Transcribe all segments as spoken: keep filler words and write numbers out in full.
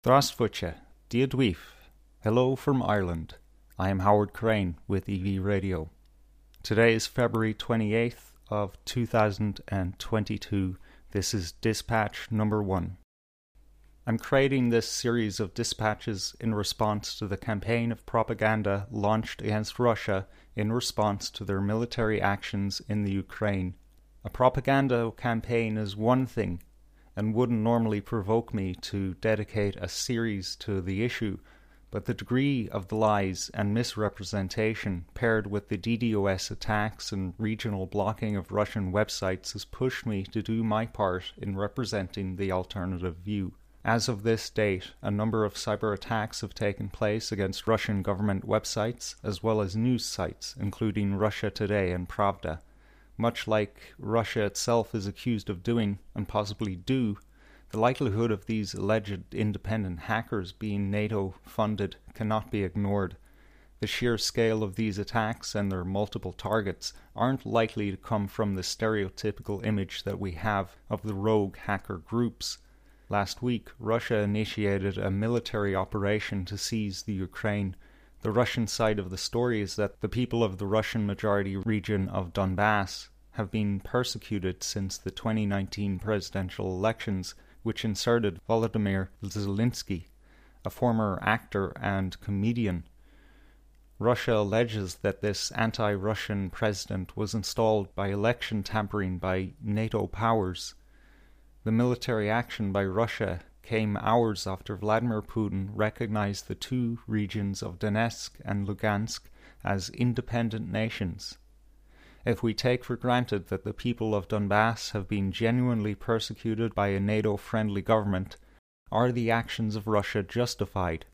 Здравствуйте, Diadweef. Hello from Ireland. I am Howard Crane with E V Radio. Today is February twenty-eighth of two thousand twenty-two. This is Dispatch number one. I'm creating this series of dispatches in response to the campaign of propaganda launched against Russia in response to their military actions in the Ukraine. A propaganda campaign is one thing, and wouldn't normally provoke me to dedicate a series to the issue, but the degree of the lies and misrepresentation paired with the DDoS attacks and regional blocking of Russian websites has pushed me to do my part in representing the alternative view. As of this date, a number of cyber attacks have taken place against Russian government websites as well as news sites, including Russia Today and Pravda. Much like Russia itself is accused of doing, and possibly do, the likelihood of these alleged independent hackers being NATO-funded cannot be ignored. The sheer scale of these attacks and their multiple targets aren't likely to come from the stereotypical image that we have of the rogue hacker groups. Last week, Russia initiated a military operation to seize the Ukraine. The Russian side of the story is that the people of the Russian-majority region of Donbass have been persecuted since the twenty nineteen presidential elections, which inserted Volodymyr Zelensky, a former actor and comedian. Russia alleges that this anti-Russian president was installed by election tampering by NATO powers. The military action by Russia came hours after Vladimir Putin recognized the two regions of Donetsk and Lugansk as independent nations. If we take for granted that the people of Donbass have been genuinely persecuted by a NATO-friendly government, are the actions of Russia justified?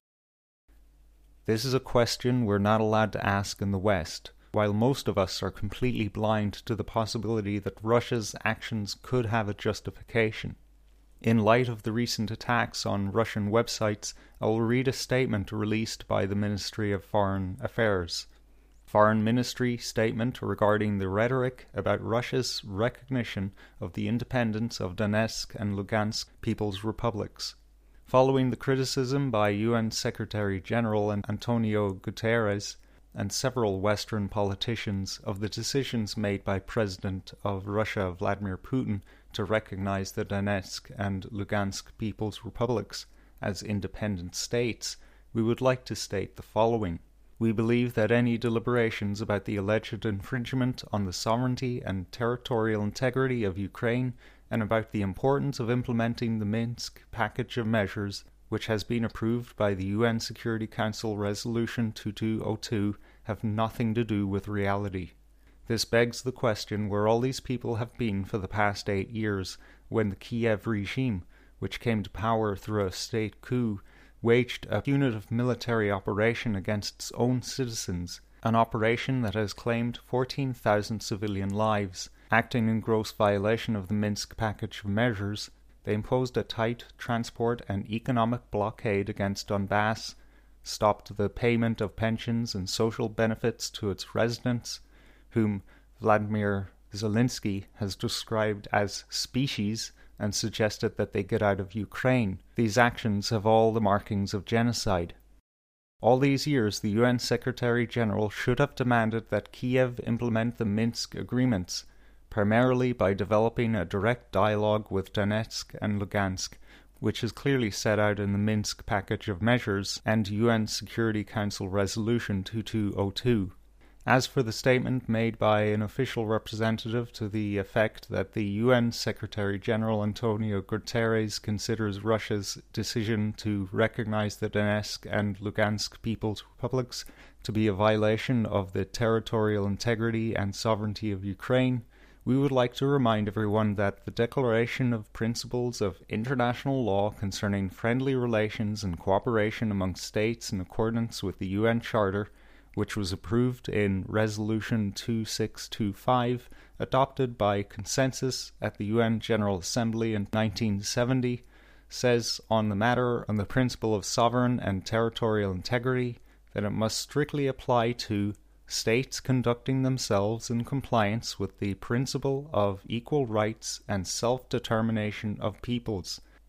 This is a question we're not allowed to ask in the West, while most of us are completely blind to the possibility that Russia's actions could have a justification. In light of the recent attacks on Russian websites, I will read a statement released by the Ministry of Foreign Affairs. Foreign Ministry statement regarding the rhetoric about Russia's recognition of the independence of Donetsk and Lugansk People's Republics. Following the criticism by U N Secretary-General Antonio Guterres and several Western politicians of the decisions made by President of Russia Vladimir Putin to recognize the Donetsk and Lugansk People's Republics as independent states, we would like to state the following. We believe that any deliberations about the alleged infringement on the sovereignty and territorial integrity of Ukraine and about the importance of implementing the Minsk package of measures, which has been approved by the U N Security Council Resolution twenty-two oh two, have nothing to do with reality. This begs the question where all these people have been for the past eight years, when the Kiev regime, which came to power through a state coup, waged a punitive military operation against its own citizens, an operation that has claimed fourteen thousand civilian lives. Acting in gross violation of the Minsk package of measures, they imposed a tight transport and economic blockade against Donbass, stopped the payment of pensions and social benefits to its residents, whom Vladimir Zelensky has described as species and suggested that they get out of Ukraine. These actions have all the markings of genocide. All these years, the U N Secretary-General should have demanded that Kiev implement the Minsk agreements, primarily by developing a direct dialogue with Donetsk and Lugansk, which is clearly set out in the Minsk package of measures and U N Security Council Resolution twenty-two oh two. As for the statement made by an official representative to the effect that the U N Secretary-General Antonio Guterres considers Russia's decision to recognize the Donetsk and Lugansk People's Republics to be a violation of the territorial integrity and sovereignty of Ukraine, we would like to remind everyone that the Declaration of Principles of International Law concerning friendly relations and cooperation among states in accordance with the U N Charter, which was approved in Resolution twenty-six twenty-five, adopted by consensus at the U N General Assembly in nineteen seventy, says on the matter on the principle of sovereign and territorial integrity that it must strictly apply to states conducting themselves in compliance with the principle of equal rights and self-determination of peoples,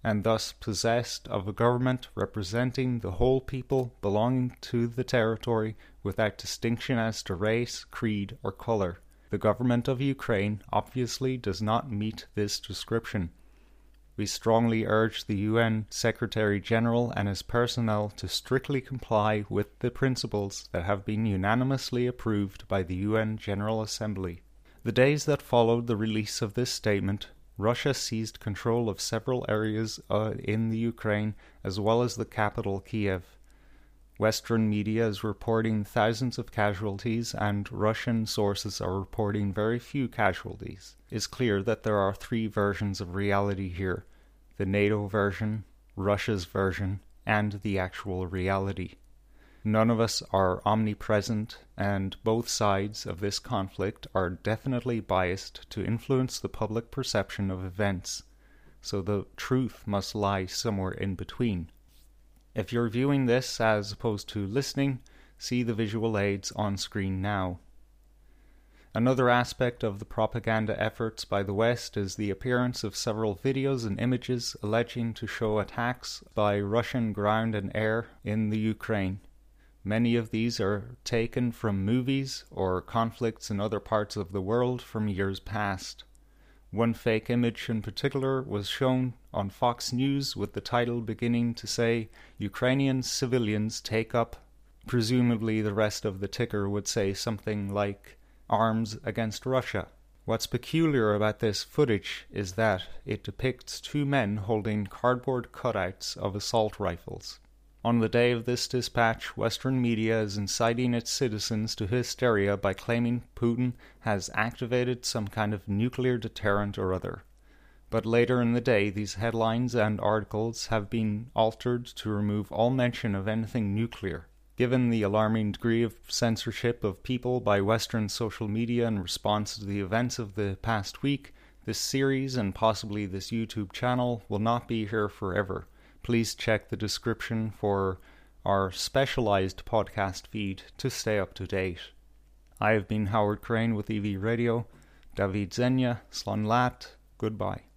and thus possessed of a government representing the whole people belonging to the territory without distinction as to race, creed, or color. The government of Ukraine obviously does not meet this description. We strongly urge the U N Secretary-General and his personnel to strictly comply with the principles that have been unanimously approved by the U N General Assembly. The days that followed the release of this statement, Russia seized control of several areas uh, in the Ukraine as well as the capital Kiev. Western media is reporting thousands of casualties and Russian sources are reporting very few casualties. It's clear that there are three versions of reality here: the NATO version, Russia's version, and the actual reality. None of us are omnipresent, and both sides of this conflict are definitely biased to influence the public perception of events, so the truth must lie somewhere in between. If you're viewing this as opposed to listening, see the visual aids on screen now. Another aspect of the propaganda efforts by the West is the appearance of several videos and images alleging to show attacks by Russian ground and air in the Ukraine. Many of these are taken from movies or conflicts in other parts of the world from years past. One fake image in particular was shown on Fox News with the title beginning to say, "Ukrainian civilians take up." Presumably the rest of the ticker would say something like, "Arms against Russia." What's peculiar about this footage is that it depicts two men holding cardboard cutouts of assault rifles. On the day of this dispatch, Western media is inciting its citizens to hysteria by claiming Putin has activated some kind of nuclear deterrent or other. But later in the day, these headlines and articles have been altered to remove all mention of anything nuclear. Given the alarming degree of censorship of people by Western social media in response to the events of the past week, this series and possibly this YouTube channel will not be here forever. Please check the description for our specialized podcast feed to stay up to date. I have been Howard Crane with E V Radio. David Zenya, Slán Lát, goodbye.